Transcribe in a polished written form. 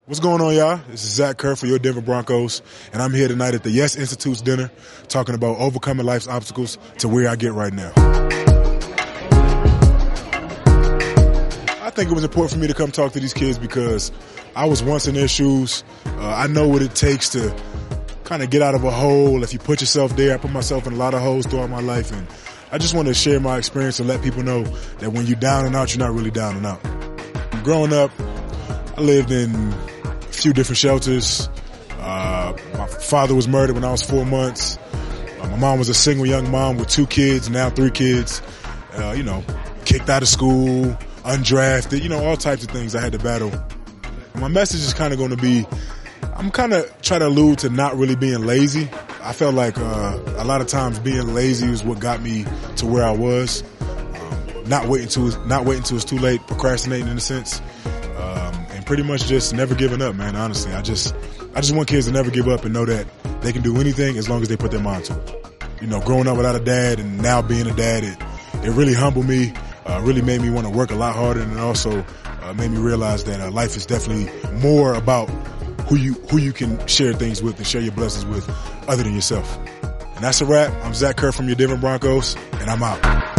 What's going on, y'all? This is Zach Kerr for your Denver Broncos, and I'm here tonight at the Yes Institute's dinner talking about overcoming life's obstacles to where I get right now. I think it was important for me to come talk to these kids because I was once in their shoes. I know what it takes to kind of get out of a hole if you put yourself there. I put myself in a lot of holes throughout my life, and I just want to share my experience and let people know that when you're down and out, you're not really down and out. Growing up, I lived in a few different shelters. My father was murdered when I was 4 months. My mom was a single young mom with 2 kids, now 3 kids. Kicked out of school, undrafted, all types of things I had to battle. My message is kind of going to be, I'm kind of trying to allude to not really being lazy. I felt like a lot of times being lazy was what got me to where I was. Not waiting till it's too late, procrastinating in a sense, and pretty much just never giving up, man. Honestly, I just want kids to never give up and know that they can do anything as long as they put their mind to it. Growing up without a dad and now being a dad, it really humbled me. Really made me want to work a lot harder, and it also made me realize that life is definitely more about who you can share things with and share your blessings with other than yourself. And that's a wrap. I'm Zach Kerr from your Denver Broncos, and I'm out.